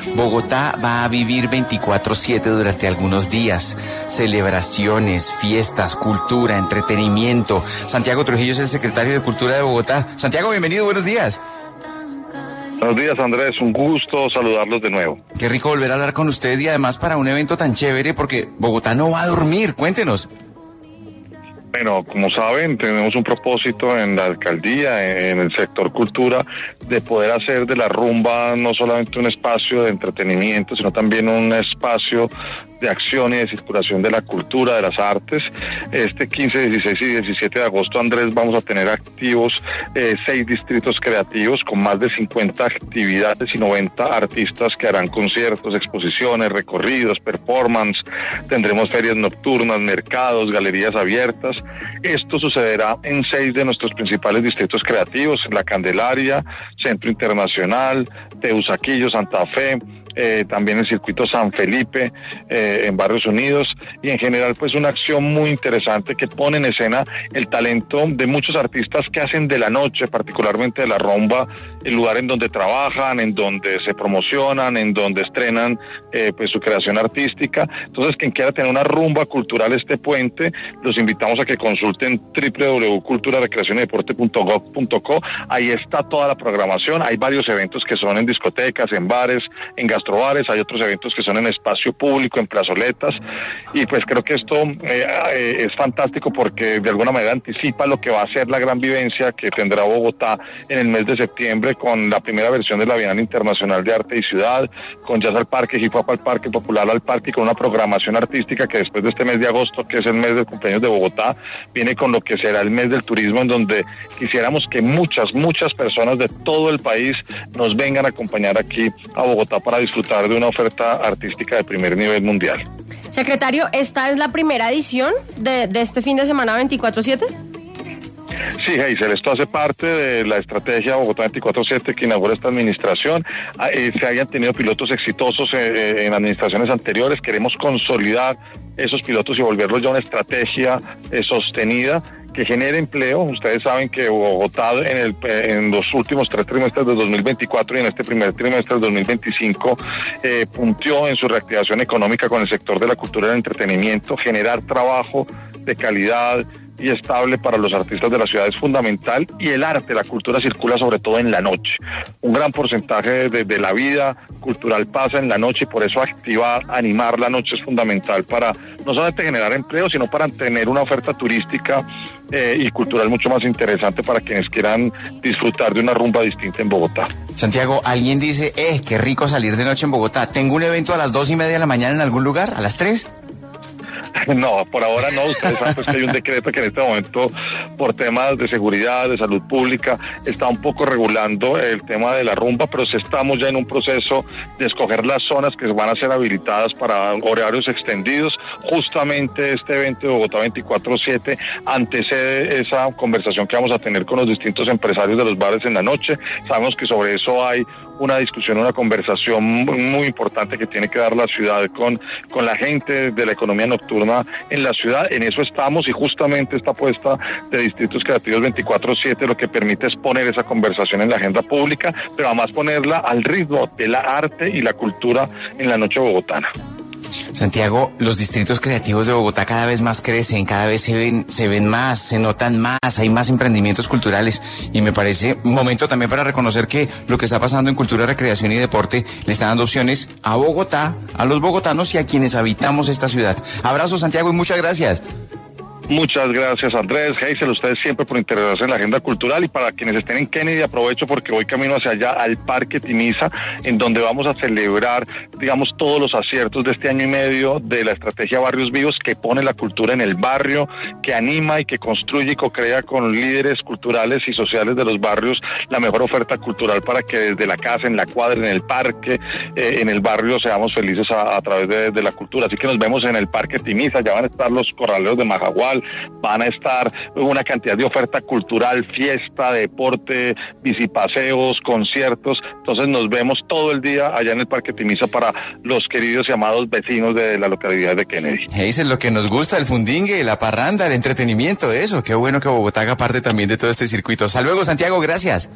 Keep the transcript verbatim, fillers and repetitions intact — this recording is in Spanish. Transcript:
Bogotá va a vivir veinticuatro siete durante algunos días. Celebraciones, fiestas, cultura, entretenimiento. Santiago Trujillo es el secretario de Cultura de Bogotá. Santiago, bienvenido, buenos días. Buenos días, Andrés, un gusto saludarlos de nuevo. Qué rico volver a hablar con usted y además para un evento tan chévere porque Bogotá no va a dormir, cuéntenos. Bueno, como saben, tenemos un propósito en la alcaldía, en el sector cultura, de poder hacer de la rumba no solamente un espacio de entretenimiento, sino también un espacio de acción y de circulación de la cultura, de las artes. Este quince, dieciséis y diecisiete de agosto, Andrés, vamos a tener activos eh, seis distritos creativos con más de cincuenta actividades y noventa artistas que harán conciertos, exposiciones, recorridos, performance. Tendremos ferias nocturnas, mercados, galerías abiertas. Esto sucederá en seis de nuestros principales distritos creativos: La Candelaria, Centro Internacional, Teusaquillo, Santa Fe, Eh, también el circuito San Felipe, eh, en Barrios Unidos, y en general pues una acción muy interesante que pone en escena el talento de muchos artistas que hacen de la noche, particularmente de la rumba, el lugar en donde trabajan, en donde se promocionan, en donde estrenan eh, pues su creación artística. Entonces, quien quiera tener una rumba cultural este puente, los invitamos a que consulten doble u doble u doble u punto cultura recreación y deporte punto gov punto co. Ahí está toda la programación. Hay varios eventos que son en discotecas, en bares, en gastronomía, hay otros eventos que son en espacio público, en plazoletas, y pues creo que esto eh, eh, es fantástico porque de alguna manera anticipa lo que va a ser la gran vivencia que tendrá Bogotá en el mes de septiembre con la primera versión de la Bienal Internacional de Arte y Ciudad, con Jazz al Parque, Hip Hop al Parque, Popular al Parque, y con una programación artística que después de este mes de agosto, que es el mes del cumpleaños de Bogotá, viene con lo que será el mes del turismo, en donde quisiéramos que muchas, muchas personas de todo el país nos vengan a acompañar aquí a Bogotá para disfrutar de una oferta artística de primer nivel mundial. Secretario, ¿esta es la primera edición de, de este fin de semana veinticuatro siete? Sí, Hazel, esto hace parte de la estrategia Bogotá veinticuatro siete que inaugura esta administración. Eh, se hayan tenido pilotos exitosos eh, en administraciones anteriores. Queremos consolidar esos pilotos y volverlos ya una estrategia eh, sostenida que genere empleo. Ustedes saben que Bogotá en, el, en los últimos tres trimestres de dos mil veinticuatro y en este primer trimestre de dos mil veinticinco eh, punteó en su reactivación económica con el sector de la cultura y el entretenimiento. Generar trabajo de calidad y estable para los artistas de la ciudad es fundamental, y el arte, la cultura circula sobre todo en la noche. Un gran porcentaje de, de la vida cultural pasa en la noche, y por eso activar, animar la noche es fundamental para no solamente generar empleo, sino para tener una oferta turística eh, y cultural mucho más interesante para quienes quieran disfrutar de una rumba distinta en Bogotá. Santiago, alguien dice, eh, qué rico salir de noche en Bogotá. ¿Tengo un evento a las dos y media de la mañana en algún lugar? ¿A las tres? No, por ahora no. Ustedes saben pues, que hay un decreto que en este momento, por temas de seguridad, de salud pública, está un poco regulando el tema de la rumba, pero estamos ya en un proceso de escoger las zonas que van a ser habilitadas para horarios extendidos. Justamente este evento de Bogotá veinticuatro siete antecede esa conversación que vamos a tener con los distintos empresarios de los bares en la noche. Sabemos que sobre eso hay una discusión, una conversación muy, muy importante que tiene que dar la ciudad con, con la gente de la economía nocturna en la ciudad. En eso estamos, y justamente esta apuesta de Distritos Creativos veinticuatro siete lo que permite es poner esa conversación en la agenda pública, pero además ponerla al ritmo de la arte y la cultura en la noche bogotana. Santiago, los distritos creativos de Bogotá cada vez más crecen, cada vez se ven, se ven más, se notan más, hay más emprendimientos culturales, y me parece un momento también para reconocer que lo que está pasando en cultura, recreación y deporte le está dando opciones a Bogotá, a los bogotanos y a quienes habitamos esta ciudad. Abrazo, Santiago, y muchas gracias. Muchas gracias, Andrés, Hazel, ustedes siempre por interesarse en la agenda cultural, y para quienes estén en Kennedy aprovecho porque voy camino hacia allá al Parque Timiza, en donde vamos a celebrar, digamos, todos los aciertos de este año y medio de la estrategia Barrios Vivos, que pone la cultura en el barrio, que anima y que construye y co-crea con líderes culturales y sociales de los barrios la mejor oferta cultural para que desde la casa, en la cuadra, en el parque, eh, en el barrio seamos felices a, a través de, de la cultura. Así que nos vemos en el Parque Timiza. Ya van a estar los corraleros de Majagual, van a estar una cantidad de oferta cultural, fiesta, deporte, bicipaseos, conciertos. Entonces nos vemos todo el día allá en el Parque Timiza para los queridos y amados vecinos de la localidad de Kennedy. Eso es lo que nos gusta, el fundingue, la parranda, el entretenimiento, eso. Qué bueno que Bogotá haga parte también de todo este circuito. Hasta luego, Santiago, gracias.